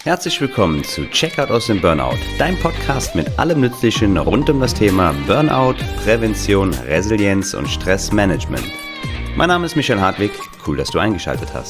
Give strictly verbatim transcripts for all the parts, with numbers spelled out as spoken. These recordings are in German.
Herzlich willkommen zu Checkout aus dem Burnout, dein Podcast mit allem Nützlichen rund um das Thema Burnout, Prävention, Resilienz und Stressmanagement. Mein Name ist Michael Hartwig, cool, dass du eingeschaltet hast.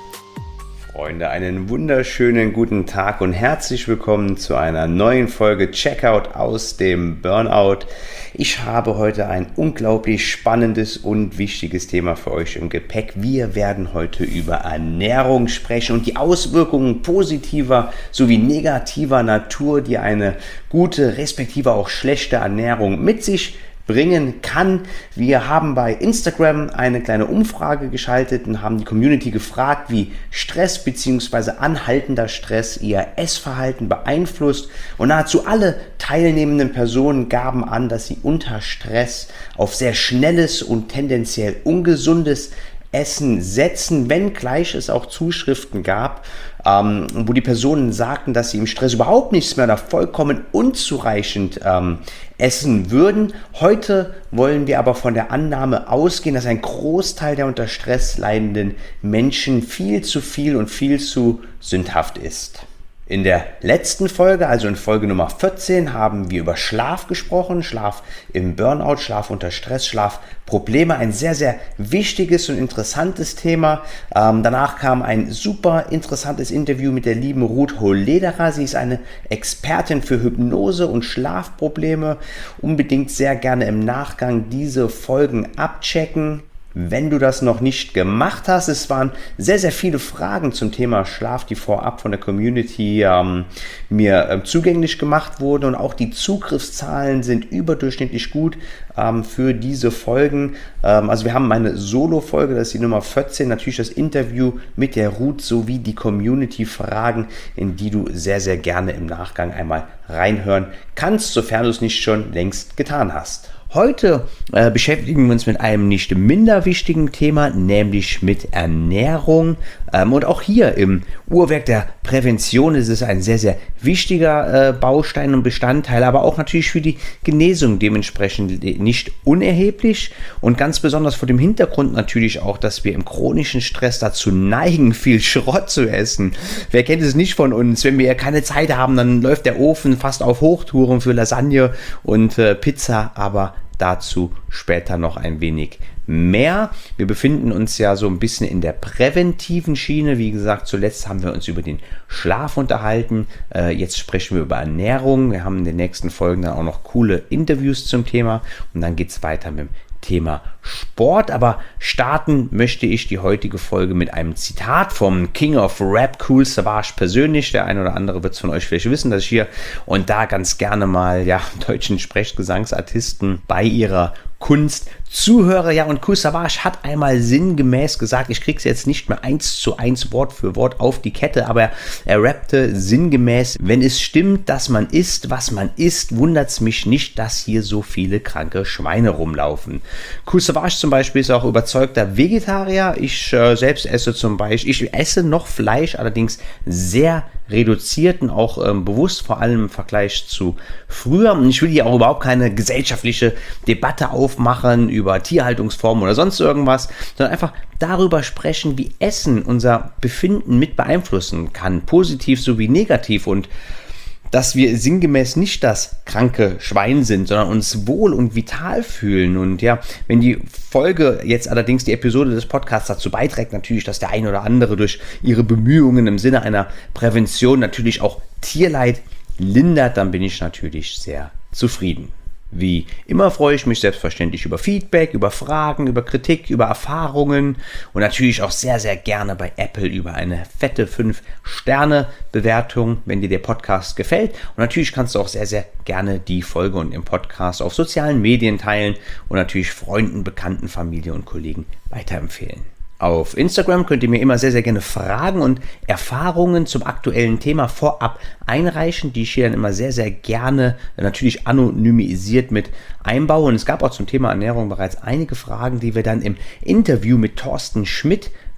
Freunde, einen wunderschönen guten Tag und herzlich willkommen zu einer neuen Folge Checkout aus dem Burnout. Ich habe heute ein unglaublich spannendes und wichtiges Thema für euch im Gepäck. Wir werden heute über Ernährung sprechen und die Auswirkungen positiver sowie negativer Natur, die eine gute, respektive auch schlechte Ernährung mit sich bringen kann. Wir haben bei Instagram eine kleine Umfrage geschaltet und haben die Community gefragt, wie Stress bzw. anhaltender Stress ihr Essverhalten beeinflusst. Und nahezu alle teilnehmenden Personen gaben an, dass sie unter Stress auf sehr schnelles und tendenziell ungesundes Essen setzen, wenngleich es auch Zuschriften gab, ähm, wo die Personen sagten, dass sie im Stress überhaupt nichts mehr oder vollkommen unzureichend ähm, essen würden. Heute wollen wir aber von der Annahme ausgehen, dass ein Großteil der unter Stress leidenden Menschen viel zu viel und viel zu sündhaft ist. In der letzten Folge, also in Folge Nummer vierzehn, haben wir über Schlaf gesprochen, Schlaf im Burnout, Schlaf unter Stress, Schlafprobleme, ein sehr, sehr wichtiges und interessantes Thema. Ähm, danach kam ein super interessantes Interview mit der lieben Ruth Hollederer. Sie ist eine Expertin für Hypnose und Schlafprobleme. Unbedingt sehr gerne im Nachgang diese Folgen abchecken. Wenn du das noch nicht gemacht hast, es waren sehr, sehr viele Fragen zum Thema Schlaf, die vorab von der Community ähm, mir ähm, zugänglich gemacht wurden, und auch die Zugriffszahlen sind überdurchschnittlich gut ähm, für diese Folgen. Ähm, also wir haben eine Solo-Folge, das ist die Nummer vierzehn, natürlich das Interview mit der Ruth sowie die Community-Fragen, in die du sehr, sehr gerne im Nachgang einmal reinhören kannst, sofern du es nicht schon längst getan hast. Heute äh, beschäftigen wir uns mit einem nicht minder wichtigen Thema, nämlich mit Ernährung. Ähm, und auch hier im Uhrwerk der Prävention ist es ein sehr, sehr wichtiger äh, Baustein und Bestandteil, aber auch natürlich für die Genesung dementsprechend nicht unerheblich. Und ganz besonders vor dem Hintergrund natürlich auch, dass wir im chronischen Stress dazu neigen, viel Schrott zu essen. Wer kennt es nicht von uns? Wenn wir keine Zeit haben, dann läuft der Ofen fast auf Hochtouren für Lasagne und äh, Pizza, aber dazu später noch ein wenig mehr. Wir befinden uns ja so ein bisschen in der präventiven Schiene. Wie gesagt, zuletzt haben wir uns über den Schlaf unterhalten. Äh, jetzt sprechen wir über Ernährung. Wir haben in den nächsten Folgen dann auch noch coole Interviews zum Thema. Und dann geht es weiter mit dem Thema Sport, aber starten möchte ich die heutige Folge mit einem Zitat vom King of Rap, Kool Savas persönlich. Der eine oder andere wird es von euch vielleicht wissen, dass ich hier und da ganz gerne mal ja, deutschen Sprechgesangsartisten bei ihrer Kunst zuhöre. Ja, und Kool Savas hat einmal sinngemäß gesagt, ich krieg's jetzt nicht mehr eins zu eins Wort für Wort auf die Kette, aber er rappte sinngemäß: Wenn es stimmt, dass man isst, was man isst, wundert's mich nicht, dass hier so viele kranke Schweine rumlaufen. Kool Savas zum Beispiel ist auch überzeugter Vegetarier. Ich äh, selbst esse zum Beispiel, ich esse noch Fleisch, allerdings sehr reduziert und auch ähm, bewusst, vor allem im Vergleich zu früher. Und ich will hier auch überhaupt keine gesellschaftliche Debatte aufmachen über Tierhaltungsformen oder sonst irgendwas, sondern einfach darüber sprechen, wie Essen unser Befinden mit beeinflussen kann, positiv sowie negativ, und dass wir sinngemäß nicht das kranke Schwein sind, sondern uns wohl und vital fühlen. Und ja, wenn die Folge jetzt allerdings, die Episode des Podcasts dazu beiträgt, natürlich, dass der ein oder andere durch ihre Bemühungen im Sinne einer Prävention natürlich auch Tierleid lindert, dann bin ich natürlich sehr zufrieden. Wie immer freue ich mich selbstverständlich über Feedback, über Fragen, über Kritik, über Erfahrungen und natürlich auch sehr, sehr gerne bei Apple über eine fette fünf Sterne Bewertung, wenn dir der Podcast gefällt. Und natürlich kannst du auch sehr, sehr gerne die Folge und den Podcast auf sozialen Medien teilen und natürlich Freunden, Bekannten, Familie und Kollegen weiterempfehlen. Auf Instagram könnt ihr mir immer sehr, sehr gerne Fragen und Erfahrungen zum aktuellen Thema vorab einreichen, die ich hier dann immer sehr, sehr gerne natürlich anonymisiert mit einbaue. Und es gab auch zum Thema Ernährung bereits einige Fragen, die wir dann im Interview mit Thorsten Schmidt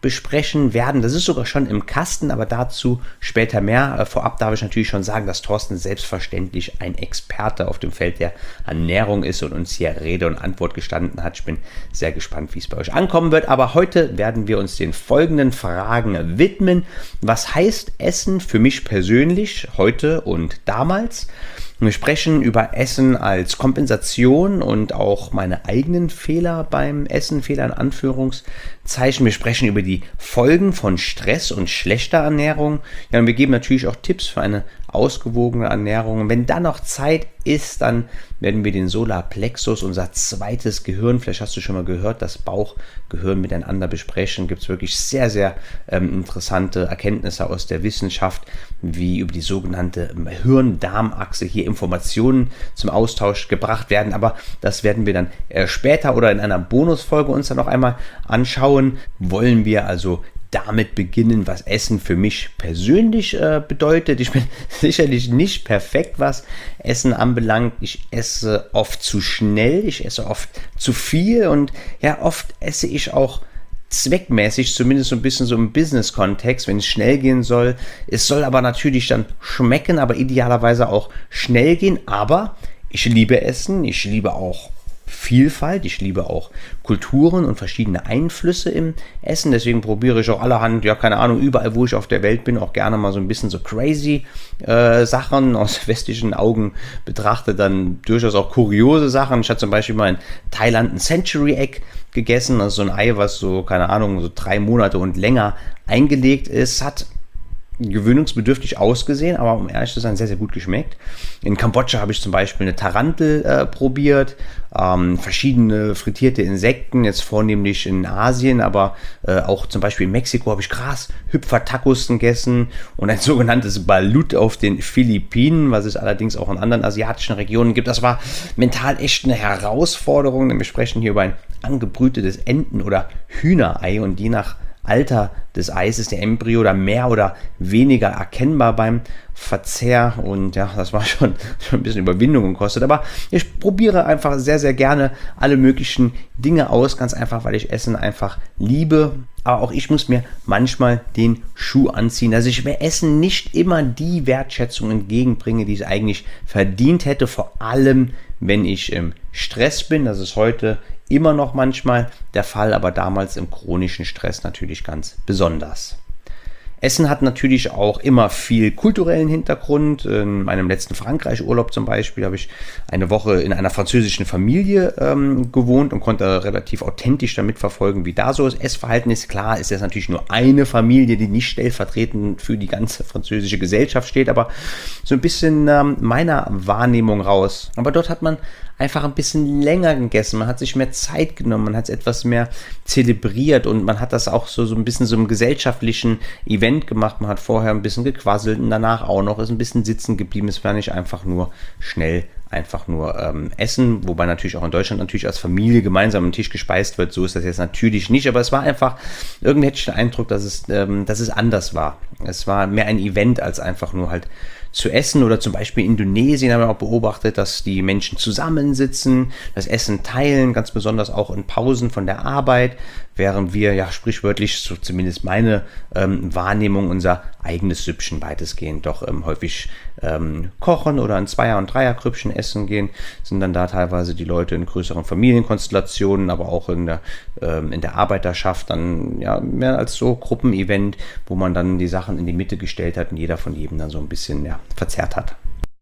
besprechen werden. Das ist sogar schon im Kasten, aber dazu später mehr. Äh, vorab darf ich natürlich schon sagen, dass Thorsten selbstverständlich ein Experte auf dem Feld der Ernährung ist und uns hier Rede und Antwort gestanden hat. Ich bin sehr gespannt, wie es bei euch ankommen wird. Aber heute werden wir uns den folgenden Fragen widmen. Was heißt Essen für mich persönlich heute und damals? Wir sprechen über Essen als Kompensation und auch meine eigenen Fehler beim Essen, Fehler in Anführungszeichen. Wir sprechen über die Folgen von Stress und schlechter Ernährung. Ja, und wir geben natürlich auch Tipps für eine ausgewogene Ernährung. Und wenn dann noch Zeit ist, dann werden wir den Solarplexus, unser zweites Gehirn, vielleicht hast du schon mal gehört, das Bauchgehirn miteinander besprechen. Gibt es wirklich sehr, sehr ähm, interessante Erkenntnisse aus der Wissenschaft, wie über die sogenannte Hirn-Darm-Achse hier Informationen zum Austausch gebracht werden. Aber das werden wir dann äh, später oder in einer Bonusfolge uns dann noch einmal anschauen. Wollen wir also damit beginnen, was Essen für mich persönlich äh, bedeutet. Ich bin sicherlich nicht perfekt, was Essen anbelangt. Ich esse oft zu schnell, ich esse oft zu viel und ja, oft esse ich auch zweckmäßig, zumindest so ein bisschen so im Business-Kontext, wenn es schnell gehen soll. Es soll aber natürlich dann schmecken, aber idealerweise auch schnell gehen. Aber ich liebe Essen, ich liebe auch Vielfalt, ich liebe auch Kulturen und verschiedene Einflüsse im Essen, deswegen probiere ich auch allerhand, ja keine Ahnung, überall wo ich auf der Welt bin, auch gerne mal so ein bisschen so crazy äh, Sachen aus westlichen Augen betrachtet, dann durchaus auch kuriose Sachen. Ich hatte zum Beispiel mal in Thailand ein Century Egg gegessen, also so ein Ei, was so, keine Ahnung, so drei Monate und länger eingelegt ist, hat gewöhnungsbedürftig ausgesehen, aber um ehrlich zu sein, sehr, sehr gut geschmeckt. In Kambodscha habe ich zum Beispiel eine Tarantel äh, probiert, ähm, verschiedene frittierte Insekten, jetzt vornehmlich in Asien, aber äh, auch zum Beispiel in Mexiko habe ich Grashüpfer-Tacos gegessen und ein sogenanntes Balut auf den Philippinen, was es allerdings auch in anderen asiatischen Regionen gibt. Das war mental echt eine Herausforderung, denn wir sprechen hier über ein angebrütetes Enten- oder Hühnerei und je nach Alter des Eis ist der Embryo da mehr oder weniger erkennbar beim Verzehr und ja, das war schon, schon ein bisschen Überwindung gekostet, aber ich probiere einfach sehr, sehr gerne alle möglichen Dinge aus, ganz einfach, weil ich Essen einfach liebe, aber auch ich muss mir manchmal den Schuh anziehen, dass ich mir Essen nicht immer die Wertschätzung entgegenbringe, die es eigentlich verdient hätte, vor allem wenn ich im Stress bin. Das ist heute immer noch manchmal der Fall, aber damals im chronischen Stress natürlich ganz besonders. Essen hat natürlich auch immer viel kulturellen Hintergrund. In meinem letzten Frankreich-Urlaub zum Beispiel habe ich eine Woche in einer französischen Familie ähm, gewohnt und konnte relativ authentisch damit verfolgen, wie da so das Essverhalten ist. Klar ist das natürlich nur eine Familie, die nicht stellvertretend für die ganze französische Gesellschaft steht, aber so ein bisschen ähm, meiner Wahrnehmung raus. Aber dort hat man einfach ein bisschen länger gegessen, man hat sich mehr Zeit genommen, man hat es etwas mehr zelebriert und man hat das auch so, so ein bisschen so einem gesellschaftlichen Event gemacht, man hat vorher ein bisschen gequasselt und danach auch noch, ist ein bisschen sitzen geblieben, es war nicht einfach nur schnell einfach nur ähm, essen, wobei natürlich auch in Deutschland natürlich als Familie gemeinsam am Tisch gespeist wird, so ist das jetzt natürlich nicht, aber es war einfach, irgendwie hätte ich den Eindruck, dass es, ähm, dass es anders war. Es war mehr ein Event als einfach nur halt zu essen oder zum Beispiel in Indonesien haben wir auch beobachtet, dass die Menschen zusammensitzen, das Essen teilen, ganz besonders auch in Pausen von der Arbeit, während wir ja sprichwörtlich, so zumindest meine ähm, Wahrnehmung, unser eigenes Süppchen weitestgehend doch ähm, häufig ähm, kochen oder in Zweier- und Dreierkrüppchen essen gehen, sind dann da teilweise die Leute in größeren Familienkonstellationen, aber auch in der, ähm, in der Arbeiterschaft dann ja mehr als so Gruppenevent, wo man dann die Sachen in die Mitte gestellt hat und jeder von jedem dann so ein bisschen ja, verzerrt hat.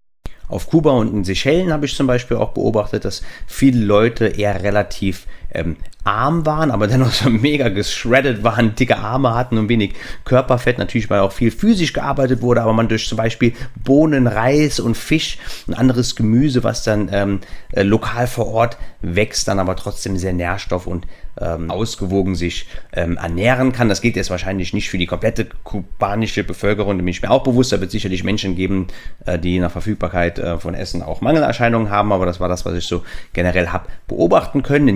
Auf Kuba und in Seychellen habe ich zum Beispiel auch beobachtet, dass viele Leute eher relativ ähm, arm waren, aber dennoch so mega geschreddet waren, dicke Arme hatten und wenig Körperfett, natürlich weil auch viel physisch gearbeitet wurde, aber man durch zum Beispiel Bohnen, Reis und Fisch und anderes Gemüse, was dann ähm, äh, lokal vor Ort wächst, dann aber trotzdem sehr nährstoff- und ähm, ausgewogen sich ähm, ernähren kann. Das gilt jetzt wahrscheinlich nicht für die komplette kubanische Bevölkerung, da bin ich mir auch bewusst, da wird es sicherlich Menschen geben, äh, die nach Verfügbarkeit äh, von Essen auch Mangelerscheinungen haben, aber das war das, was ich so generell habe beobachten können. In Japan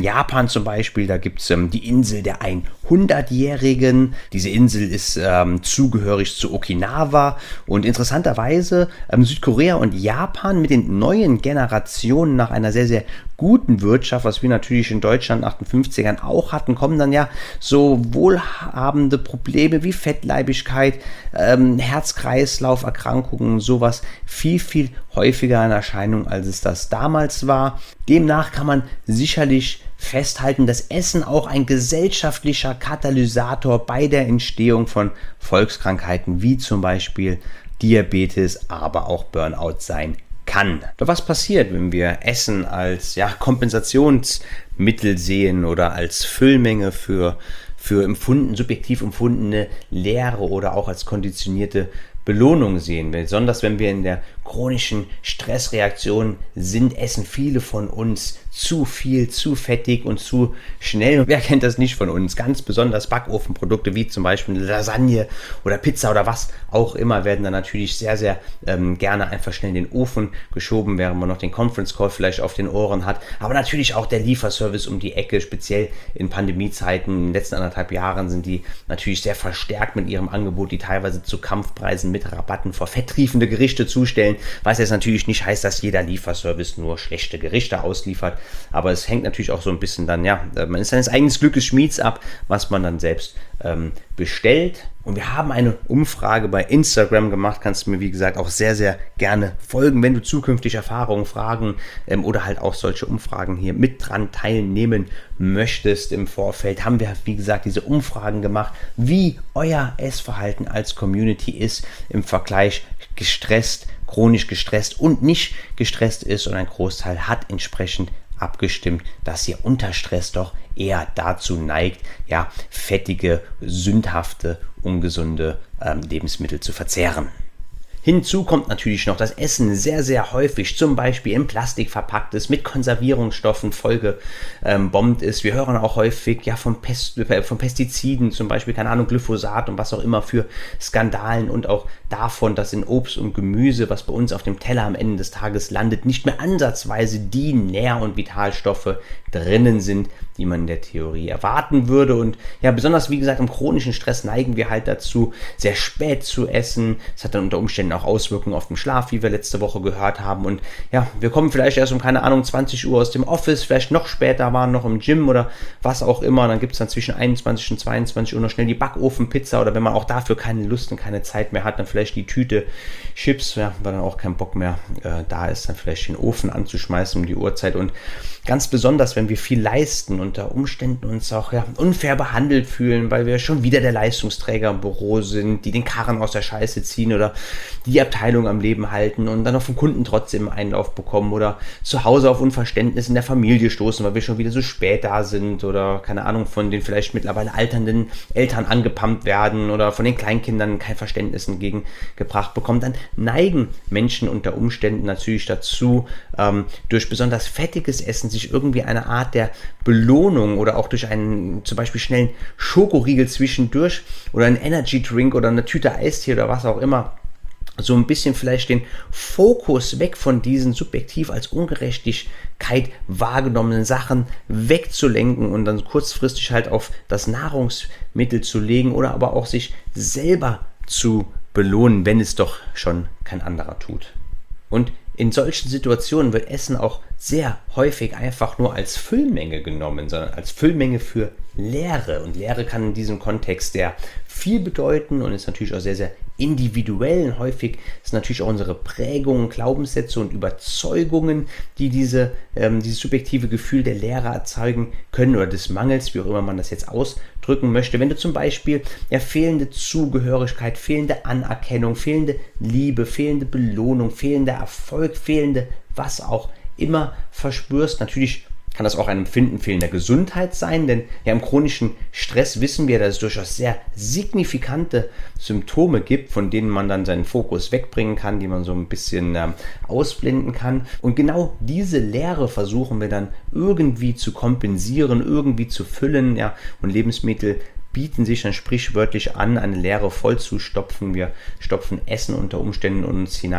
Japan zum Beispiel, da gibt es ähm, die Insel der hundertjährigen. Diese Insel ist ähm, zugehörig zu Okinawa und interessanterweise ähm, Südkorea und Japan mit den neuen Generationen nach einer sehr, sehr guten Wirtschaft, was wir natürlich in Deutschland nach den fünfzigern auch hatten, kommen dann ja so wohlhabende Probleme wie Fettleibigkeit, ähm, Herz-Kreislauf-Erkrankungen, sowas viel, viel häufiger in Erscheinung, als es das damals war. Demnach kann man sicherlich festhalten, dass Essen auch ein gesellschaftlicher Katalysator bei der Entstehung von Volkskrankheiten wie zum Beispiel Diabetes, aber auch Burnout sein kann. Doch was passiert, wenn wir Essen als ja, Kompensationsmittel sehen oder als Füllmenge für, für empfunden, subjektiv empfundene Leere oder auch als konditionierte Belohnung sehen? Besonders wenn wir in der chronischen Stressreaktion sind, essen viele von uns zu viel, zu fettig und zu schnell. Und wer kennt das nicht von uns? Ganz besonders Backofenprodukte wie zum Beispiel Lasagne oder Pizza oder was auch immer werden dann natürlich sehr, sehr ähm, gerne einfach schnell in den Ofen geschoben, während man noch den Conference Call vielleicht auf den Ohren hat. Aber natürlich auch der Lieferservice um die Ecke, speziell in Pandemiezeiten. In den letzten anderthalb Jahren sind die natürlich sehr verstärkt mit ihrem Angebot, die teilweise zu Kampfpreisen mit Rabatten vor fetttriefende Gerichte zustellen, was jetzt natürlich nicht heißt, dass jeder Lieferservice nur schlechte Gerichte ausliefert, aber es hängt natürlich auch so ein bisschen dann, ja, man ist seines eigenen Glückes Schmieds ab, was man dann selbst ähm, bestellt. Und wir haben eine Umfrage bei Instagram gemacht, kannst du mir wie gesagt auch sehr, sehr gerne folgen, wenn du zukünftig Erfahrungen, Fragen ähm, oder halt auch solche Umfragen hier mit dran teilnehmen möchtest im Vorfeld. Haben wir, wie gesagt, diese Umfragen gemacht, wie euer Essverhalten als Community ist im Vergleich gestresst, chronisch gestresst und nicht gestresst ist, und ein Großteil hat entsprechend abgestimmt, dass ihr unter Stress doch eher dazu neigt, ja, fettige, sündhafte, ungesunde ähm, Lebensmittel zu verzehren. Hinzu kommt natürlich noch, dass Essen sehr, sehr häufig zum Beispiel in Plastik verpackt ist, mit Konservierungsstoffen vollgebombt ist. Wir hören auch häufig ja, von, Pest, von Pestiziden, zum Beispiel, keine Ahnung, Glyphosat und was auch immer für Skandalen, und auch davon, dass in Obst und Gemüse, was bei uns auf dem Teller am Ende des Tages landet, nicht mehr ansatzweise die Nähr- und Vitalstoffe drinnen sind, die man in der Theorie erwarten würde. Und ja, besonders wie gesagt, im chronischen Stress neigen wir halt dazu, sehr spät zu essen. Das hat dann unter Umständen auch Auswirkungen auf den Schlaf, wie wir letzte Woche gehört haben. Und ja, wir kommen vielleicht erst um, keine Ahnung, zwanzig Uhr aus dem Office, vielleicht noch später, waren noch im Gym oder was auch immer. Dann gibt es dann zwischen einundzwanzig und zweiundzwanzig Uhr noch schnell die Backofenpizza, oder wenn man auch dafür keine Lust und keine Zeit mehr hat, dann vielleicht die Tüte Chips, ja, weil dann auch kein Bock mehr äh, da ist, dann vielleicht den Ofen anzuschmeißen um die Uhrzeit. Und ganz besonders, wenn wir viel leisten, unter Umständen uns auch ja, unfair behandelt fühlen, weil wir schon wieder der Leistungsträger im Büro sind, die den Karren aus der Scheiße ziehen oder die Abteilung am Leben halten und dann auch vom Kunden trotzdem Einlauf bekommen oder zu Hause auf Unverständnis in der Familie stoßen, weil wir schon wieder so spät da sind, oder keine Ahnung, von den vielleicht mittlerweile alternden Eltern angepumpt werden oder von den Kleinkindern kein Verständnis entgegengebracht bekommen. Dann neigen Menschen unter Umständen natürlich dazu, ähm, durch besonders fettiges Essen sich irgendwie eine Art der Belohnung oder auch durch einen zum Beispiel schnellen Schokoriegel zwischendurch oder einen Energy Drink oder eine Tüte Eistee oder was auch immer, so ein bisschen vielleicht den Fokus weg von diesen subjektiv als Ungerechtigkeit wahrgenommenen Sachen wegzulenken und dann kurzfristig halt auf das Nahrungsmittel zu legen, oder aber auch sich selber zu belohnen, wenn es doch schon kein anderer tut. Und in solchen Situationen wird Essen auch sehr häufig einfach nur als Füllmenge genommen, sondern als Füllmenge für Leere. Und Leere kann in diesem Kontext sehr viel bedeuten und ist natürlich auch sehr, sehr individuell. Und häufig ist natürlich auch unsere Prägungen, Glaubenssätze und Überzeugungen, die diese, ähm, dieses subjektive Gefühl der Leere erzeugen können oder des Mangels, wie auch immer man das jetzt ausdrücken möchte. Wenn du zum Beispiel ja, fehlende Zugehörigkeit, fehlende Anerkennung, fehlende Liebe, fehlende Belohnung, fehlender Erfolg, fehlende was auch immer verspürst, natürlich kann das auch ein Empfinden fehlender Gesundheit sein, denn ja, im chronischen Stress wissen wir, dass es durchaus sehr signifikante Symptome gibt, von denen man dann seinen Fokus wegbringen kann, die man so ein bisschen ähm, ausblenden kann. Und genau diese Leere versuchen wir dann irgendwie zu kompensieren, irgendwie zu füllen, ja, und Lebensmittel bieten sich dann sprichwörtlich an, eine Leere voll zu stopfen. Wir stopfen Essen unter Umständen uns hinein,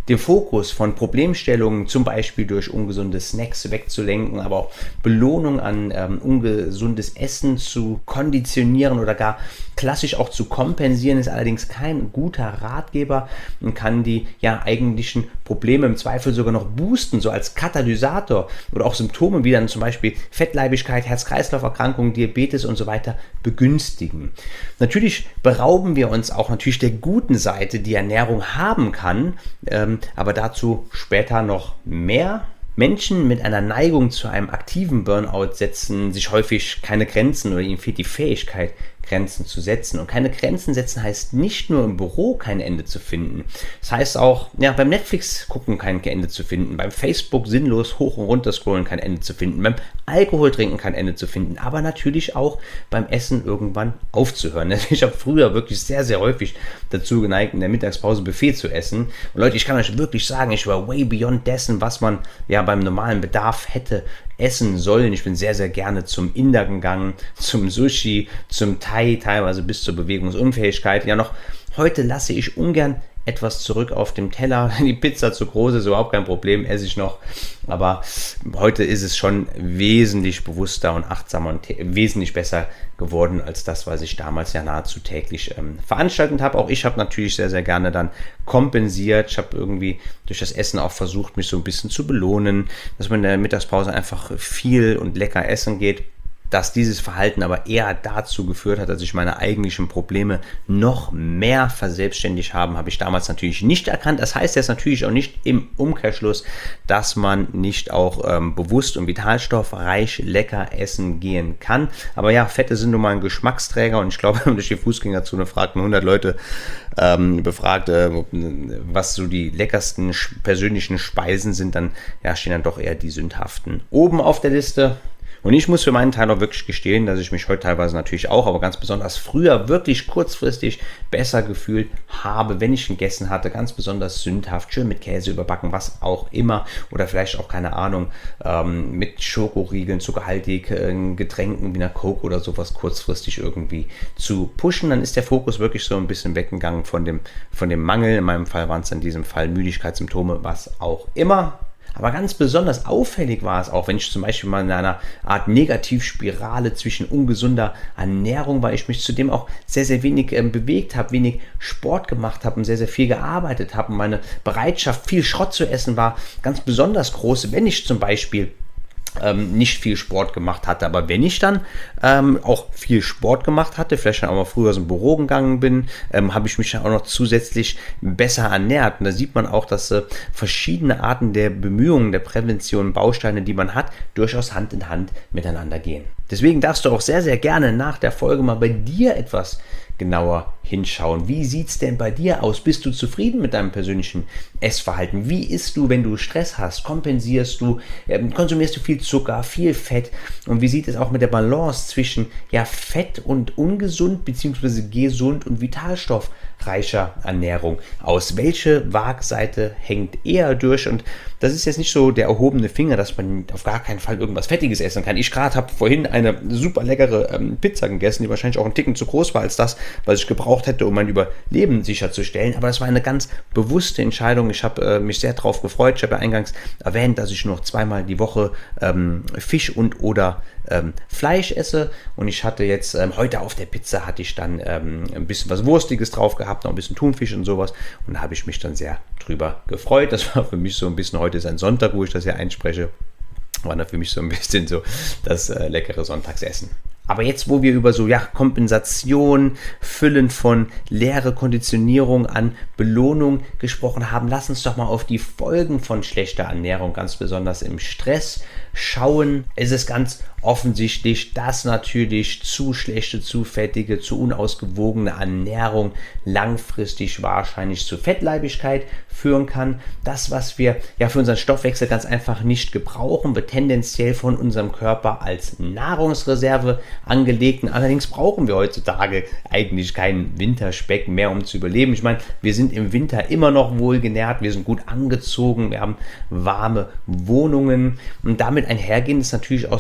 den Fokus von Problemstellungen, zum Beispiel durch ungesunde Snacks wegzulenken, aber auch Belohnung an ähm, ungesundes Essen zu konditionieren oder gar klassisch auch zu kompensieren, ist allerdings kein guter Ratgeber und kann die ja eigentlichen Probleme im Zweifel sogar noch boosten, so als Katalysator oder auch Symptome wie dann zum Beispiel Fettleibigkeit, Herz-Kreislauf-Erkrankungen, Diabetes und so weiter begünstigen. Natürlich berauben wir uns auch natürlich der guten Seite, die Ernährung haben kann, ähm, aber dazu später noch mehr. Menschen mit einer Neigung zu einem aktiven Burnout setzen sich häufig keine Grenzen oder ihnen fehlt die Fähigkeit, Grenzen zu setzen. Und keine Grenzen setzen heißt nicht nur im Büro kein Ende zu finden. Das heißt auch, ja, beim Netflix gucken kein Ende zu finden, beim Facebook sinnlos hoch und runter scrollen kein Ende zu finden, beim Alkohol trinken kein Ende zu finden, aber natürlich auch beim Essen irgendwann aufzuhören. Ich habe früher wirklich sehr, sehr häufig dazu geneigt, in der Mittagspause Buffet zu essen. Und Leute, ich kann euch wirklich sagen, ich war way beyond dessen, was man ja beim normalen Bedarf hätte essen sollen. Ich bin sehr, sehr gerne zum Inder gegangen, zum Sushi, zum Thai, teilweise bis zur Bewegungsunfähigkeit. Ja, noch heute lasse ich ungern etwas zurück auf dem Teller. Die Pizza zu groß ist überhaupt kein Problem, esse ich noch. Aber heute ist es schon wesentlich bewusster und achtsamer und wesentlich besser geworden als das, was ich damals ja nahezu täglich ähm, veranstaltet habe. Auch ich habe natürlich sehr, sehr gerne dann kompensiert. Ich habe irgendwie durch das Essen auch versucht, mich so ein bisschen zu belohnen, dass man in der Mittagspause einfach viel und lecker essen geht. Dass dieses Verhalten aber eher dazu geführt hat, dass ich meine eigentlichen Probleme noch mehr verselbstständigt habe, habe ich damals natürlich nicht erkannt. Das heißt jetzt natürlich auch nicht im Umkehrschluss, dass man nicht auch ähm, bewusst und vitalstoffreich lecker essen gehen kann. Aber ja, Fette sind nun mal ein Geschmacksträger und ich glaube, durch die Fußgängerzone fragten hundert Leute ähm, befragt, äh, was so die leckersten persönlichen Speisen sind, dann ja, stehen dann doch eher die sündhaften oben auf der Liste. Und ich muss für meinen Teil auch wirklich gestehen, dass ich mich heute teilweise natürlich auch, aber ganz besonders früher wirklich kurzfristig besser gefühlt habe, wenn ich gegessen hatte, ganz besonders sündhaft, schön mit Käse überbacken, was auch immer, oder vielleicht auch, keine Ahnung, ähm, mit Schokoriegeln, zuckerhaltig, äh, Getränken wie einer Coke oder sowas kurzfristig irgendwie zu pushen. Dann ist der Fokus wirklich so ein bisschen weggegangen von dem, von dem Mangel. In meinem Fall waren es in diesem Fall Müdigkeitssymptome, was auch immer. Aber ganz besonders auffällig war es auch, wenn ich zum Beispiel mal in einer Art Negativspirale zwischen ungesunder Ernährung war, ich mich zudem auch sehr, sehr wenig ähm, bewegt habe, wenig Sport gemacht habe und sehr, sehr viel gearbeitet habe. Und meine Bereitschaft, viel Schrott zu essen, war ganz besonders groß, wenn ich zum Beispiel Ähm, nicht viel Sport gemacht hatte, aber wenn ich dann ähm, auch viel Sport gemacht hatte, vielleicht dann auch mal früher aus dem Büro gegangen bin, ähm, habe ich mich dann auch noch zusätzlich besser ernährt. Und da sieht man auch, dass äh, verschiedene Arten der Bemühungen, der Prävention, Bausteine, die man hat, durchaus Hand in Hand miteinander gehen. Deswegen darfst du auch sehr, sehr gerne nach der Folge mal bei dir etwas genauer hinschauen. Wie sieht es denn bei dir aus? Bist du zufrieden mit deinem persönlichen Essverhalten? Wie isst du, wenn du Stress hast? Kompensierst du? Ähm, konsumierst du viel Zucker, viel Fett? Und wie sieht es auch mit der Balance zwischen ja, Fett und ungesund bzw. gesund und vitalstoffreicher Ernährung aus? Welche Waagseite hängt eher durch? Und das ist jetzt nicht so der erhobene Finger, dass man auf gar keinen Fall irgendwas Fettiges essen kann. Ich gerade habe vorhin eine super leckere ähm, Pizza gegessen, die wahrscheinlich auch einen Ticken zu groß war als das, was ich gebraucht hätte, um mein Überleben sicherzustellen. Aber das war eine ganz bewusste Entscheidung. Ich habe äh, mich sehr darauf gefreut. Ich habe ja eingangs erwähnt, dass ich noch zweimal die Woche ähm, Fisch und oder ähm, Fleisch esse. Und ich hatte jetzt, ähm, heute auf der Pizza hatte ich dann ähm, ein bisschen was Wurstiges drauf gehabt, noch ein bisschen Thunfisch und sowas. Und da habe ich mich dann sehr drüber gefreut. Das war für mich so ein bisschen, heute ist ein Sonntag, wo ich das hier einspreche, war da für mich so ein bisschen so das äh, leckere Sonntagsessen. Aber jetzt, wo wir über so ja, Kompensation, Füllen von Leere, Konditionierung an Belohnung gesprochen haben, lass uns doch mal auf die Folgen von schlechter Ernährung, ganz besonders im Stress, schauen. Es ist ganz offensichtlich, dass natürlich zu schlechte, zu fettige, zu unausgewogene Ernährung langfristig wahrscheinlich zu Fettleibigkeit führen kann. Das, was wir ja für unseren Stoffwechsel ganz einfach nicht gebrauchen, wird tendenziell von unserem Körper als Nahrungsreserve angelegt. Allerdings brauchen wir heutzutage eigentlich keinen Winterspeck mehr, um zu überleben. Ich meine, wir sind im Winter immer noch wohlgenährt, wir sind gut angezogen, wir haben warme Wohnungen und damit einhergehend ist natürlich auch so ein bisschen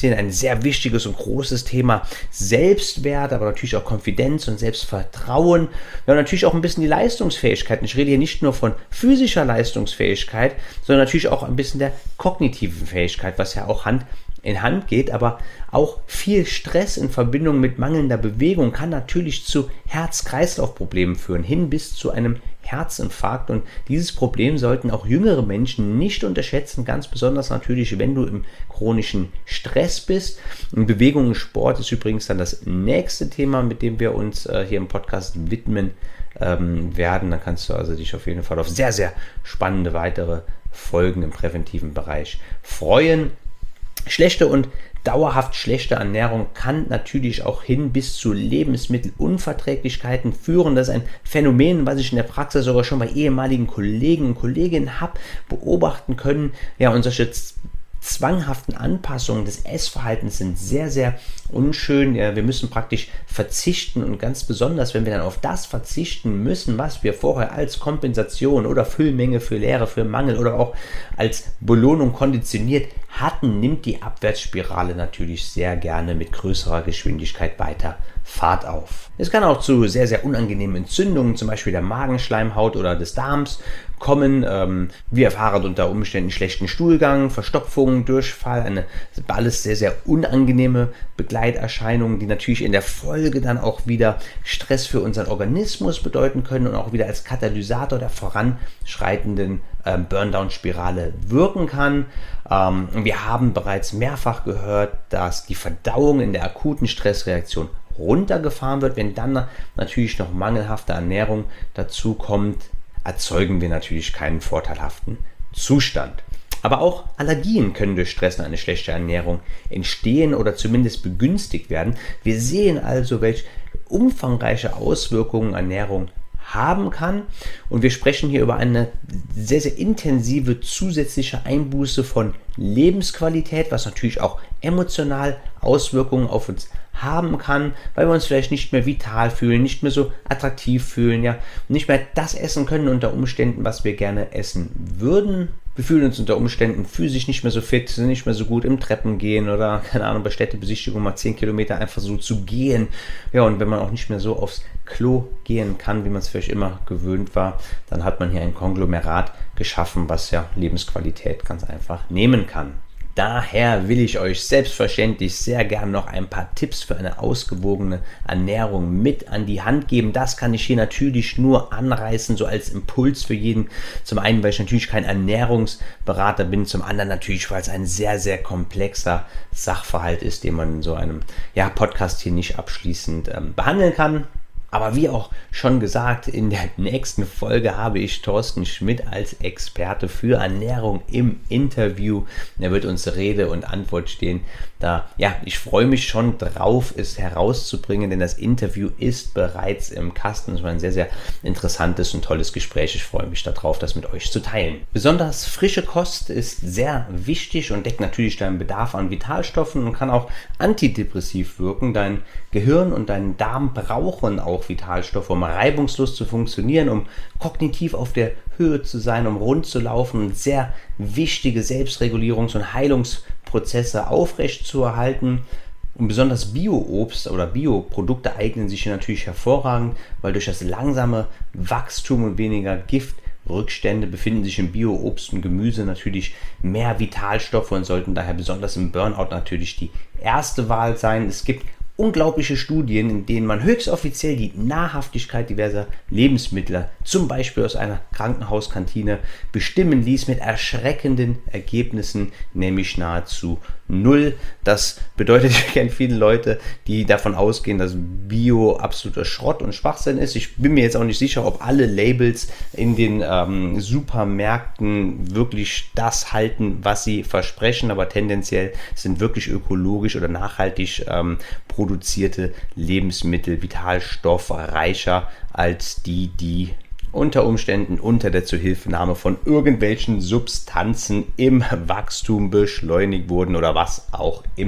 bisschen ein sehr wichtiges und großes Thema Selbstwert, aber natürlich auch Konfidenz und Selbstvertrauen. Ja, und natürlich auch ein bisschen die Leistungsfähigkeit. Ich rede hier nicht nur von physischer Leistungsfähigkeit, sondern natürlich auch ein bisschen der kognitiven Fähigkeit, was ja auch Hand in Hand geht, aber auch viel Stress in Verbindung mit mangelnder Bewegung kann natürlich zu Herz-Kreislauf-Problemen führen, hin bis zu einem Herzinfarkt. Und dieses Problem sollten auch jüngere Menschen nicht unterschätzen, ganz besonders natürlich, wenn du im chronischen Stress bist. Und Bewegung und Sport ist übrigens dann das nächste Thema, mit dem wir uns äh, hier im Podcast widmen ähm, werden. Da kannst du also dich auf jeden Fall auf sehr, sehr spannende weitere Folgen im präventiven Bereich freuen. Schlechte und dauerhaft schlechte Ernährung kann natürlich auch hin bis zu Lebensmittelunverträglichkeiten führen. Das ist ein Phänomen, was ich in der Praxis sogar schon bei ehemaligen Kollegen und Kolleginnen habe beobachten können. Ja, und solche zwanghaften Anpassungen des Essverhaltens sind sehr, sehr unschön. Ja, wir müssen praktisch verzichten und ganz besonders, wenn wir dann auf das verzichten müssen, was wir vorher als Kompensation oder Füllmenge für Leere, für Mangel oder auch als Belohnung konditioniert hatten, nimmt die Abwärtsspirale natürlich sehr gerne mit größerer Geschwindigkeit weiter Fahrt auf. Es kann auch zu sehr, sehr unangenehmen Entzündungen, zum Beispiel der Magenschleimhaut oder des Darms, kommen. Ähm, wir erfahren unter Umständen schlechten Stuhlgang, Verstopfung, Durchfall, eine alles sehr, sehr unangenehme Begleiterscheinungen, die natürlich in der Folge dann auch wieder Stress für unseren Organismus bedeuten können und auch wieder als Katalysator der voranschreitenden ähm, Burn-Down-Spirale wirken kann. Ähm, wir haben bereits mehrfach gehört, dass die Verdauung in der akuten Stressreaktion runtergefahren wird. Wenn dann natürlich noch mangelhafte Ernährung dazu kommt, erzeugen wir natürlich keinen vorteilhaften Zustand. Aber auch Allergien können durch Stress und eine schlechte Ernährung entstehen oder zumindest begünstigt werden. Wir sehen also, welche umfangreiche Auswirkungen Ernährung haben kann. Und wir sprechen hier über eine sehr, sehr intensive zusätzliche Einbuße von Lebensqualität, was natürlich auch emotional Auswirkungen auf uns haben kann, weil wir uns vielleicht nicht mehr vital fühlen, nicht mehr so attraktiv fühlen, ja, nicht mehr das essen können unter Umständen, was wir gerne essen würden. Wir fühlen uns unter Umständen physisch nicht mehr so fit, sind nicht mehr so gut im Treppengehen oder, keine Ahnung, bei Städtebesichtigung mal zehn Kilometer einfach so zu gehen. Ja, und wenn man auch nicht mehr so aufs Klo gehen kann, wie man es vielleicht immer gewöhnt war, dann hat man hier ein Konglomerat geschaffen, was ja Lebensqualität ganz einfach nehmen kann. Daher will ich euch selbstverständlich sehr gern noch ein paar Tipps für eine ausgewogene Ernährung mit an die Hand geben. Das kann ich hier natürlich nur anreißen, so als Impuls für jeden. Zum einen, weil ich natürlich kein Ernährungsberater bin, zum anderen natürlich, weil es ein sehr, sehr komplexer Sachverhalt ist, den man in so einem ja, Podcast hier nicht abschließend ähm, behandeln kann. Aber wie auch schon gesagt, in der nächsten Folge habe ich Thorsten Schmidt als Experte für Ernährung im Interview. Er wird uns Rede und Antwort stehen. Da, ja, ich freue mich schon drauf, es herauszubringen, denn das Interview ist bereits im Kasten. Es war ein sehr, sehr interessantes und tolles Gespräch. Ich freue mich darauf, das mit euch zu teilen. Besonders frische Kost ist sehr wichtig und deckt natürlich deinen Bedarf an Vitalstoffen und kann auch antidepressiv wirken. Dein Gehirn und dein Darm brauchen auch Vitalstoffe, um reibungslos zu funktionieren, um kognitiv auf der Höhe zu sein, um rund zu laufen und sehr wichtige Selbstregulierungs- und Heilungsprozesse aufrecht zu erhalten. Und besonders Bio-Obst oder Bioprodukte eignen sich hier natürlich hervorragend, weil durch das langsame Wachstum und weniger Giftrückstände befinden sich im Bio-Obst und Gemüse natürlich mehr Vitalstoffe und sollten daher besonders im Burnout natürlich die erste Wahl sein. Es gibt unglaubliche Studien, in denen man höchstoffiziell die Nahrhaftigkeit diverser Lebensmittel, zum Beispiel aus einer Krankenhauskantine, bestimmen ließ mit erschreckenden Ergebnissen, nämlich nahezu null. Das bedeutet, ich kenne viele Leute, die davon ausgehen, dass Bio absoluter Schrott und Schwachsinn ist. Ich bin mir jetzt auch nicht sicher, ob alle Labels in den ähm, Supermärkten wirklich das halten, was sie versprechen, aber tendenziell sind wirklich ökologisch oder nachhaltig ähm, produzierte Lebensmittel vitalstoffreicher als die, die unter Umständen unter der Zuhilfenahme von irgendwelchen Substanzen im Wachstum beschleunigt wurden oder was auch immer.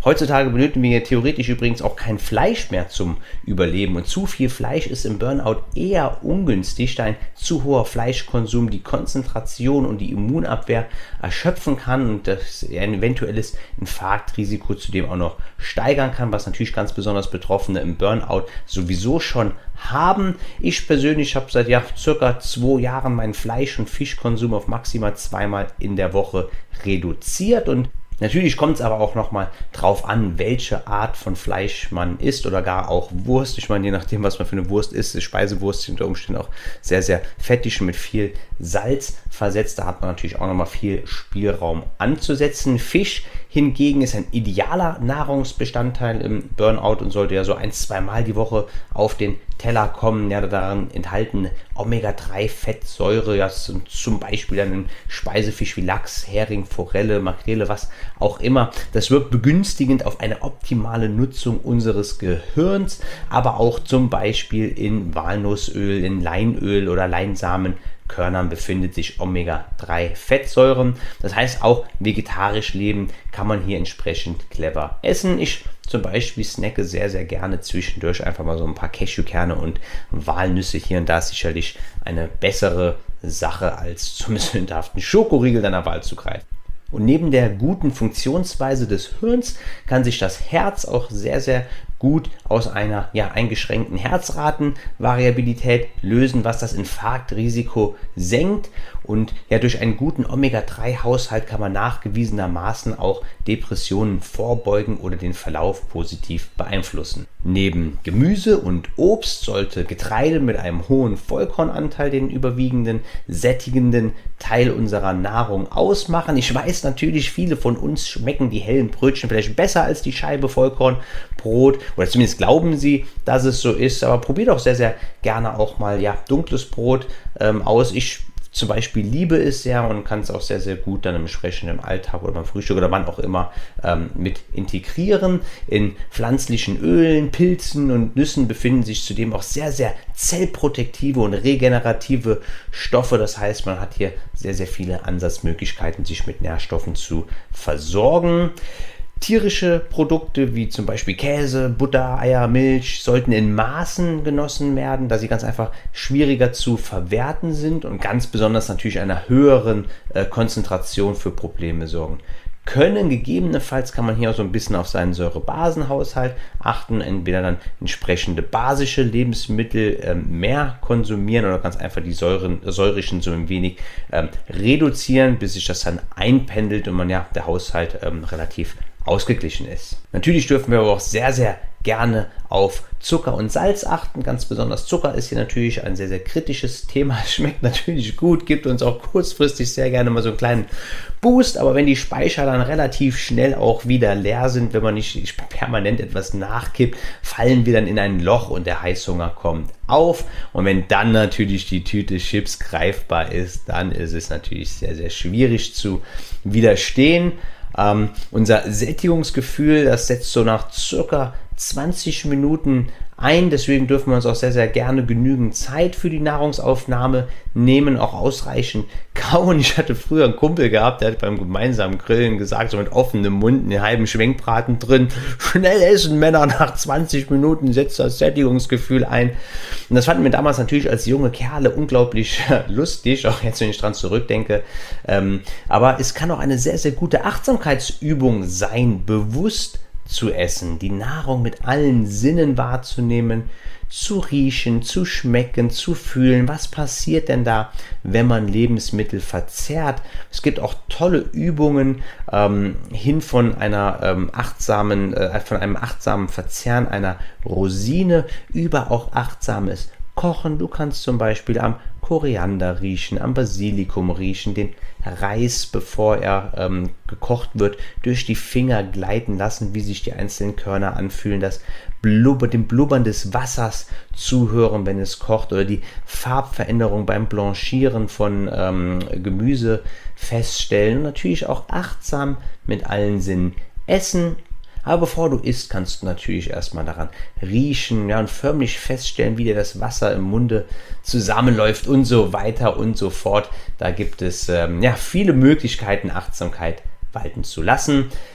Heutzutage benötigen wir theoretisch übrigens auch kein Fleisch mehr zum Überleben und zu viel Fleisch ist im Burnout eher ungünstig, da ein zu hoher Fleischkonsum die Konzentration und die Immunabwehr erschöpfen kann und das ein eventuelles Infarktrisiko zudem auch noch steigern kann, was natürlich ganz besonders Betroffene im Burnout sowieso schon haben. Ich persönlich habe seit ja, circa zwei Jahren meinen Fleisch- und Fischkonsum auf maximal zweimal in der Woche reduziert und natürlich kommt es aber auch nochmal drauf an, welche Art von Fleisch man isst oder gar auch Wurst. Ich meine, je nachdem, was man für eine Wurst isst, ist Speisewurst unter Umständen auch sehr, sehr fettig und mit viel Salz versetzt. Da hat man natürlich auch nochmal viel Spielraum anzusetzen. Fisch hingegen ist ein idealer Nahrungsbestandteil im Burnout und sollte ja so ein, zweimal die Woche auf den Teller kommen. Ja, daran enthalten Omega drei Fettsäure, ja, zum Beispiel dann in Speisefisch wie Lachs, Hering, Forelle, Makrele, was auch immer. Das wirkt begünstigend auf eine optimale Nutzung unseres Gehirns, aber auch zum Beispiel in Walnussöl, in Leinöl oder Leinsamenkörnern befindet sich Omega drei Fettsäuren. Das heißt, auch vegetarisch leben kann man hier entsprechend clever essen. Ich zum Beispiel snacke sehr, sehr gerne zwischendurch einfach mal so ein paar Cashewkerne und Walnüsse hier und da ist sicherlich eine bessere Sache, als zum sündhaften Schokoriegel deiner Wahl zu greifen. Und neben der guten Funktionsweise des Hirns kann sich das Herz auch sehr, sehr gut aus einer ja, eingeschränkten Herzratenvariabilität lösen, was das Infarktrisiko senkt. Und ja, durch einen guten Omega drei Haushalt kann man nachgewiesenermaßen auch Depressionen vorbeugen oder den Verlauf positiv beeinflussen. Neben Gemüse und Obst sollte Getreide mit einem hohen Vollkornanteil den überwiegenden, sättigenden Teil unserer Nahrung ausmachen. Ich weiß natürlich, viele von uns schmecken die hellen Brötchen vielleicht besser als die Scheibe Vollkornbrot oder zumindest glauben sie, dass es so ist, aber probiert auch sehr, sehr gerne auch mal ja, dunkles Brot ähm, aus. Ich zum Beispiel liebe es sehr und kann es auch sehr, sehr gut dann entsprechend im Alltag oder beim Frühstück oder wann auch immer ähm, mit integrieren. In pflanzlichen Ölen, Pilzen und Nüssen befinden sich zudem auch sehr, sehr zellprotektive und regenerative Stoffe. Das heißt, man hat hier sehr, sehr viele Ansatzmöglichkeiten, sich mit Nährstoffen zu versorgen. Tierische Produkte wie zum Beispiel Käse, Butter, Eier, Milch sollten in Maßen genossen werden, da sie ganz einfach schwieriger zu verwerten sind und ganz besonders natürlich einer höheren äh, Konzentration für Probleme sorgen können. Gegebenenfalls kann man hier auch so ein bisschen auf seinen Säurebasenhaushalt achten, entweder dann entsprechende basische Lebensmittel ähm, mehr konsumieren oder ganz einfach die Säuren, säurischen so ein wenig ähm, reduzieren, bis sich das dann einpendelt und man ja der Haushalt ähm, relativ ausgeglichen ist. Natürlich dürfen wir aber auch sehr, sehr gerne auf Zucker und Salz achten. Ganz besonders Zucker ist hier natürlich ein sehr, sehr kritisches Thema. Es schmeckt natürlich gut, gibt uns auch kurzfristig sehr gerne mal so einen kleinen Boost, aber wenn die Speicher dann relativ schnell auch wieder leer sind, wenn man nicht permanent etwas nachkippt, fallen wir dann in ein Loch und der Heißhunger kommt auf. Und wenn dann natürlich die Tüte Chips greifbar ist, dann ist es natürlich sehr, sehr schwierig zu widerstehen. Ähm, unser Sättigungsgefühl, das setzt so nach circa zwanzig Minuten ein, deswegen dürfen wir uns auch sehr, sehr gerne genügend Zeit für die Nahrungsaufnahme nehmen, auch ausreichend kauen. Ich hatte früher einen Kumpel gehabt, der hat beim gemeinsamen Grillen gesagt, so mit offenem Mund, einen halben Schwenkbraten drin, schnell essen Männer, nach zwanzig Minuten setzt das Sättigungsgefühl ein. Und das fanden wir damals natürlich als junge Kerle unglaublich lustig, auch jetzt, wenn ich dran zurückdenke. Ähm, aber es kann auch eine sehr, sehr gute Achtsamkeitsübung sein, bewusst zu essen, die Nahrung mit allen Sinnen wahrzunehmen, zu riechen, zu schmecken, zu fühlen. Was passiert denn da, wenn man Lebensmittel verzehrt? Es gibt auch tolle Übungen ähm, hin von einer ähm, achtsamen, äh, von einem achtsamen Verzehren einer Rosine über auch achtsames Kochen. Du kannst zum Beispiel am Koriander riechen, am Basilikum riechen, den Reis, bevor er ähm, gekocht wird, durch die Finger gleiten lassen, wie sich die einzelnen Körner anfühlen, das Blubber, dem Blubbern des Wassers zuhören, wenn es kocht, oder die Farbveränderung beim Blanchieren von ähm, Gemüse feststellen und natürlich auch achtsam mit allen Sinnen essen. Aber bevor du isst, kannst du natürlich erstmal daran riechen, ja, und förmlich feststellen, wie dir das Wasser im Munde zusammenläuft und so weiter und so fort. Da gibt es ähm, ja, viele Möglichkeiten, Achtsamkeit walten zu lassen.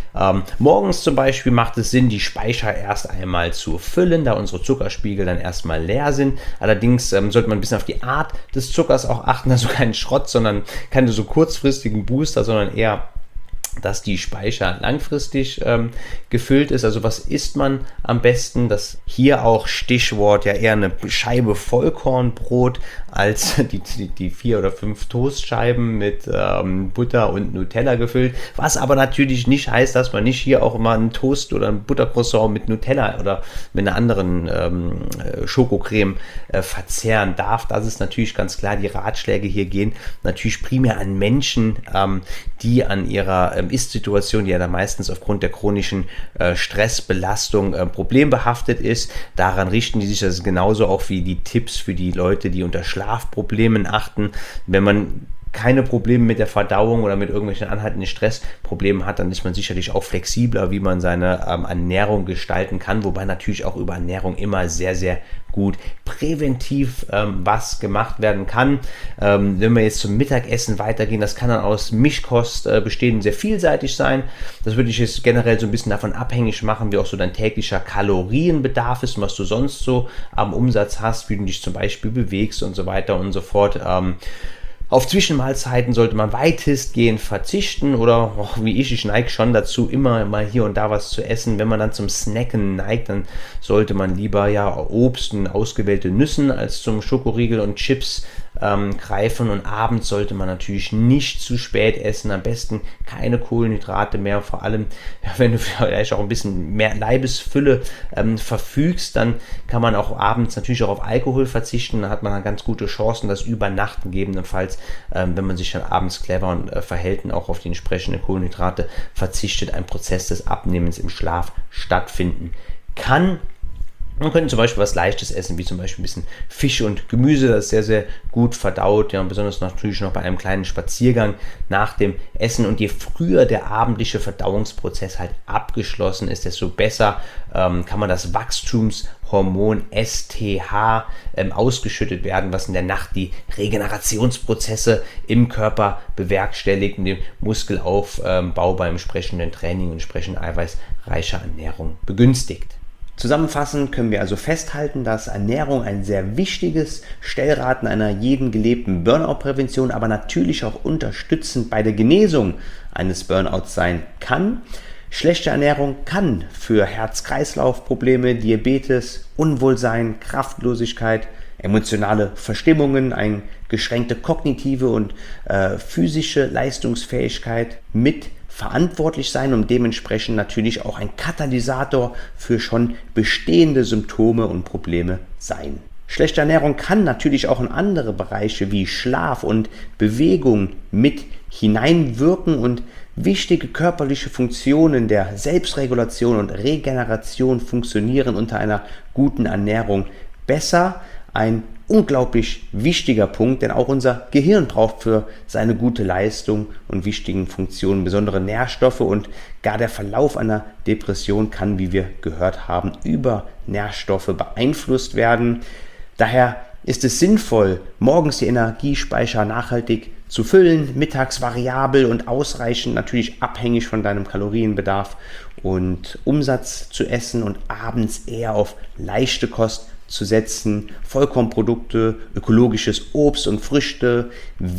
Ähm, morgens zum Beispiel macht es Sinn, die Speicher erst einmal zu füllen, da unsere Zuckerspiegel dann erstmal leer sind. Allerdings ähm, sollte man ein bisschen auf die Art des Zuckers auch achten, also kein Schrott, sondern keine so kurzfristigen Booster, sondern eher dass die Speicher langfristig ähm, gefüllt ist. Also was isst man am besten? Das hier auch Stichwort ja eher eine Scheibe Vollkornbrot als die, die, die vier oder fünf Toastscheiben mit ähm, Butter und Nutella gefüllt. Was aber natürlich nicht heißt, dass man nicht hier auch immer einen Toast oder ein Buttercroissant mit Nutella oder mit einer anderen ähm, Schokocreme äh, verzehren darf. Das ist natürlich ganz klar. Die Ratschläge hier gehen natürlich primär an Menschen, ähm, die an ihrer ähm, Ist-Situation, die ja dann meistens aufgrund der chronischen äh, Stressbelastung äh, problembehaftet ist. Daran richten die sich, das ist genauso auch wie die Tipps für die Leute, die unter Schlafproblemen achten. Wenn man keine Probleme mit der Verdauung oder mit irgendwelchen anhaltenden Stressproblemen hat, dann ist man sicherlich auch flexibler, wie man seine ähm, Ernährung gestalten kann, wobei natürlich auch über Ernährung immer sehr, sehr gut präventiv ähm, was gemacht werden kann. Ähm, wenn wir jetzt zum Mittagessen weitergehen, das kann dann aus Mischkost äh, bestehen, sehr vielseitig sein. Das würde ich jetzt generell so ein bisschen davon abhängig machen, wie auch so dein täglicher Kalorienbedarf ist und was du sonst so am Umsatz hast, wie du dich zum Beispiel bewegst und so weiter und so fort. Ähm, Auf Zwischenmahlzeiten sollte man weitestgehend verzichten oder oh, wie ich, ich neige schon dazu, immer mal hier und da was zu essen. Wenn man dann zum Snacken neigt, dann sollte man lieber ja Obst und ausgewählte Nüssen als zum Schokoriegel und Chips ähm, greifen. Und abends sollte man natürlich nicht zu spät essen, am besten keine Kohlenhydrate mehr. Vor allem, ja, wenn du vielleicht auch ein bisschen mehr Leibesfülle ähm, verfügst, dann kann man auch abends natürlich auch auf Alkohol verzichten. Dann hat man dann ganz gute Chancen, das über Nacht gegebenenfalls, ähm, wenn man sich dann abends clever und äh, verhält und auch auf die entsprechenden Kohlenhydrate verzichtet, ein Prozess des Abnehmens im Schlaf stattfinden kann. Man könnte zum Beispiel was Leichtes essen, wie zum Beispiel ein bisschen Fisch und Gemüse, das ist sehr, sehr gut verdaut, ja, und besonders natürlich noch bei einem kleinen Spaziergang nach dem Essen. Und je früher der abendliche Verdauungsprozess halt abgeschlossen ist, desto besser ähm, kann man das Wachstumshormon S T H ähm, ausgeschüttet werden, was in der Nacht die Regenerationsprozesse im Körper bewerkstelligt und den Muskelaufbau beim entsprechenden Training und entsprechend eiweißreicher Ernährung begünstigt. Zusammenfassend können wir also festhalten, dass Ernährung ein sehr wichtiges Stellrad in einer jeden gelebten Burnout-Prävention, aber natürlich auch unterstützend bei der Genesung eines Burnouts sein kann. Schlechte Ernährung kann für Herz-Kreislauf-Probleme, Diabetes, Unwohlsein, Kraftlosigkeit, emotionale Verstimmungen, eine geschränkte kognitive und äh, physische Leistungsfähigkeit mit verantwortlich sein und dementsprechend natürlich auch ein Katalysator für schon bestehende Symptome und Probleme sein. Schlechte Ernährung kann natürlich auch in andere Bereiche wie Schlaf und Bewegung mit hineinwirken und wichtige körperliche Funktionen der Selbstregulation und Regeneration funktionieren unter einer guten Ernährung besser. Ein unglaublich wichtiger Punkt, denn auch unser Gehirn braucht für seine gute Leistung und wichtigen Funktionen besondere Nährstoffe und gar der Verlauf einer Depression kann, wie wir gehört haben, über Nährstoffe beeinflusst werden. Daher ist es sinnvoll, morgens die Energiespeicher nachhaltig zu füllen, mittags variabel und ausreichend, natürlich abhängig von deinem Kalorienbedarf und Umsatz zu essen und abends eher auf leichte Kost zu setzen, Vollkornprodukte, ökologisches Obst und Früchte,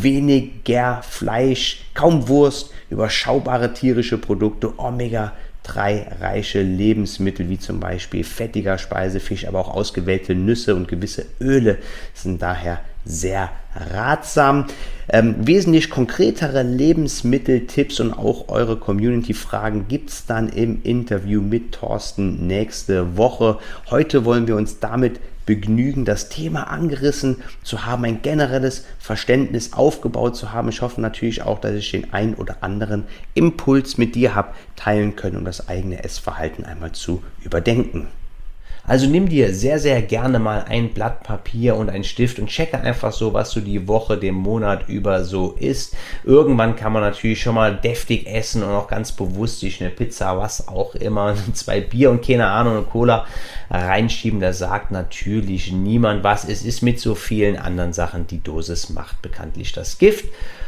weniger Fleisch, kaum Wurst, überschaubare tierische Produkte, Omega drei reiche Lebensmittel wie zum Beispiel fettiger Speisefisch, aber auch ausgewählte Nüsse und gewisse Öle sind daher sehr ratsam. Ähm, wesentlich konkretere Lebensmitteltipps und auch eure Community-Fragen gibt es dann im Interview mit Thorsten nächste Woche. Heute wollen wir uns damit begnügen, das Thema angerissen zu haben, ein generelles Verständnis aufgebaut zu haben. Ich hoffe natürlich auch, dass ich den ein oder anderen Impuls mit dir habe teilen können, um das eigene Essverhalten einmal zu überdenken. Also nimm dir sehr, sehr gerne mal ein Blatt Papier und einen Stift und checke einfach so, was du die Woche, den Monat über so isst. Irgendwann kann man natürlich schon mal deftig essen und auch ganz bewusst sich eine Pizza, was auch immer, zwei Bier und keine Ahnung, eine Cola reinschieben. Da sagt natürlich niemand was. Es ist mit so vielen anderen Sachen, die Dosis macht bekanntlich das Gift.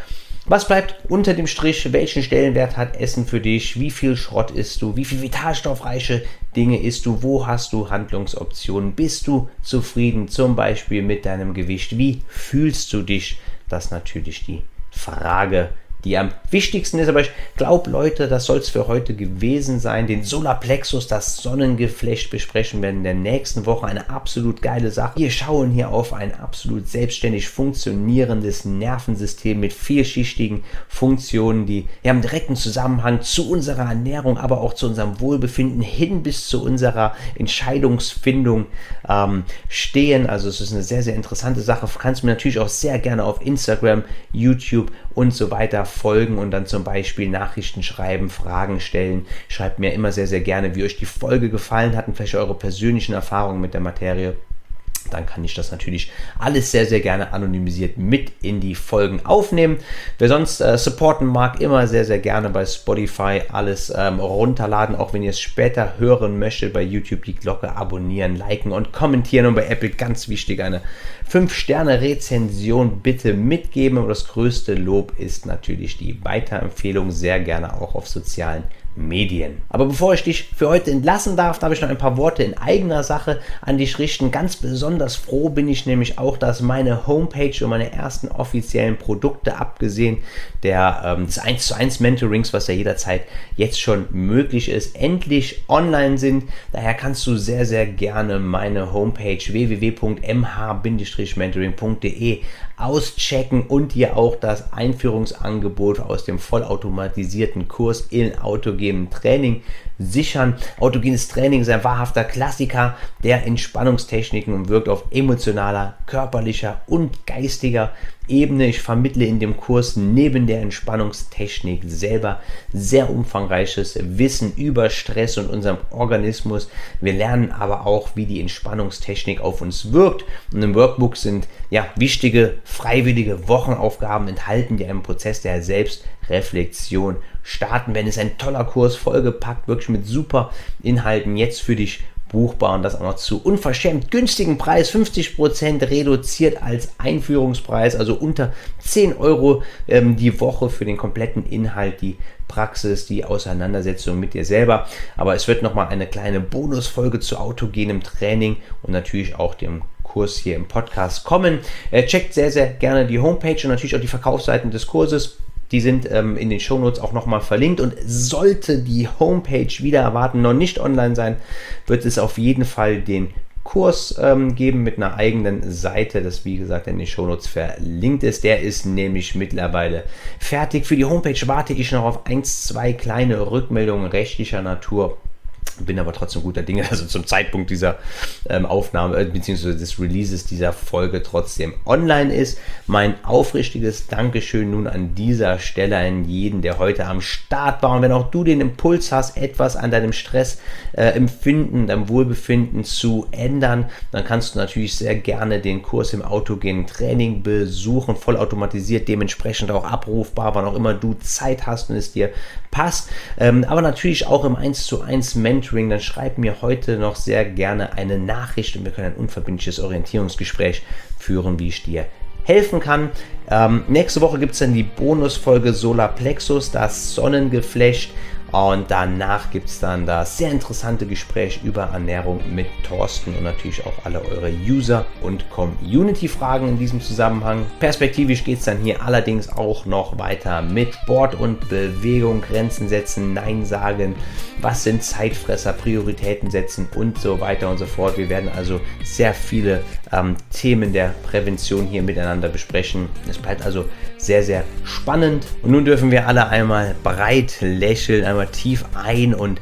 Was bleibt unter dem Strich? Welchen Stellenwert hat Essen für dich? Wie viel Schrott isst du? Wie viel vitalstoffreiche Dinge isst du? Wo hast du Handlungsoptionen? Bist du zufrieden zum Beispiel mit deinem Gewicht? Wie fühlst du dich? Das ist natürlich die Frage, die am wichtigsten ist, aber ich glaube, Leute, das soll es für heute gewesen sein. Den Solarplexus, das Sonnengeflecht, besprechen wir in der nächsten Woche. Eine absolut geile Sache. Wir schauen hier auf ein absolut selbstständig funktionierendes Nervensystem mit vielschichtigen Funktionen, die ja, im direkten Zusammenhang zu unserer Ernährung, aber auch zu unserem Wohlbefinden hin bis zu unserer Entscheidungsfindung ähm, stehen. Also es ist eine sehr, sehr interessante Sache. Du kannst mir natürlich auch sehr gerne auf Instagram, YouTube und so weiter folgen und dann zum Beispiel Nachrichten schreiben, Fragen stellen. Schreibt mir immer sehr, sehr gerne, wie euch die Folge gefallen hat und vielleicht eure persönlichen Erfahrungen mit der Materie. Dann kann ich das natürlich alles sehr, sehr gerne anonymisiert mit in die Folgen aufnehmen. Wer sonst äh, supporten mag, immer sehr, sehr gerne bei Spotify alles ähm, runterladen. Auch wenn ihr es später hören möchtet, bei YouTube die Glocke abonnieren, liken und kommentieren. Und bei Apple ganz wichtig, eine fünf Sterne Rezension bitte mitgeben. Und das größte Lob ist natürlich die Weiterempfehlung, sehr gerne auch auf sozialen Medien. Aber bevor ich dich für heute entlassen darf, darf ich noch ein paar Worte in eigener Sache an dich richten. Ganz besonders froh bin ich nämlich auch, dass meine Homepage und meine ersten offiziellen Produkte, abgesehen der, ähm, des eins zu eins Mentorings, was ja jederzeit jetzt schon möglich ist, endlich online sind. Daher kannst du sehr, sehr gerne meine Homepage w w w punkt m h Bindestrich mentoring punkt d e auschecken und dir auch das Einführungsangebot aus dem vollautomatisierten Kurs in autogenem Training sichern. Autogenes Training ist ein wahrhafter Klassiker der Entspannungstechniken und wirkt auf emotionaler, körperlicher und geistiger Ebene. Ich vermittle in dem Kurs neben der Entspannungstechnik selber sehr umfangreiches Wissen über Stress und unserem Organismus. Wir lernen aber auch, wie die Entspannungstechnik auf uns wirkt. Und im Workbook sind ja wichtige, freiwillige Wochenaufgaben enthalten, die einen Prozess der Selbstreflexion starten. Wenn es ein toller Kurs, vollgepackt, wirklich mit super Inhalten, jetzt für dich buchbar und das auch noch zu unverschämt günstigen Preis, fünfzig Prozent reduziert als Einführungspreis, also unter zehn Euro ähm, die Woche für den kompletten Inhalt, die Praxis, die Auseinandersetzung mit dir selber. Aber es wird nochmal eine kleine Bonusfolge zu autogenem Training und natürlich auch dem Kurs hier im Podcast kommen. Äh, checkt sehr, sehr gerne die Homepage und natürlich auch die Verkaufsseiten des Kurses. Die sind ähm, in den Shownotes auch nochmal verlinkt und sollte die Homepage wieder erwarten noch nicht online sein, wird es auf jeden Fall den Kurs ähm, geben mit einer eigenen Seite, das wie gesagt in den Shownotes verlinkt ist. Der ist nämlich mittlerweile fertig. Für die Homepage warte ich noch auf ein, zwei kleine Rückmeldungen rechtlicher Natur. Bin aber trotzdem guter Dinge, also zum Zeitpunkt dieser ähm, Aufnahme äh, bzw. des Releases dieser Folge trotzdem online ist. Mein aufrichtiges Dankeschön nun an dieser Stelle an jeden, der heute am Start war. Und wenn auch du den Impuls hast, etwas an deinem Stressempfinden, äh, deinem Wohlbefinden zu ändern, dann kannst du natürlich sehr gerne den Kurs im autogenen Training besuchen, vollautomatisiert, dementsprechend auch abrufbar, wann auch immer du Zeit hast und es dir passt. Ähm, aber natürlich auch im eins zu eins Mentoring, dann schreib mir heute noch sehr gerne eine Nachricht und wir können ein unverbindliches Orientierungsgespräch führen, wie ich dir helfen kann. Ähm, nächste Woche gibt es dann die Bonusfolge Solarplexus, das Sonnengeflecht. Und danach gibt es dann das sehr interessante Gespräch über Ernährung mit Thorsten und natürlich auch alle eure User- und Community-Fragen in diesem Zusammenhang. Perspektivisch geht es dann hier allerdings auch noch weiter mit Sport und Bewegung, Grenzen setzen, Nein sagen, was sind Zeitfresser, Prioritäten setzen und so weiter und so fort. Wir werden also sehr viele ähm, Themen der Prävention hier miteinander besprechen. Es bleibt also sehr, sehr spannend. Und nun dürfen wir alle einmal breit lächeln, einmal tief ein- und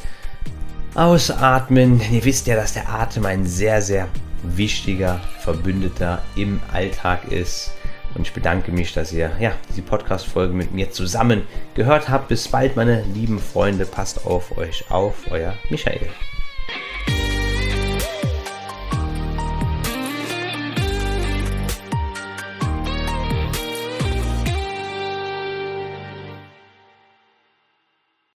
ausatmen. Ihr wisst ja, dass der Atem ein sehr, sehr wichtiger Verbündeter im Alltag ist. Und ich bedanke mich, dass ihr ja, diese Podcast-Folge mit mir zusammen gehört habt. Bis bald, meine lieben Freunde. Passt auf euch auf. Euer Michael.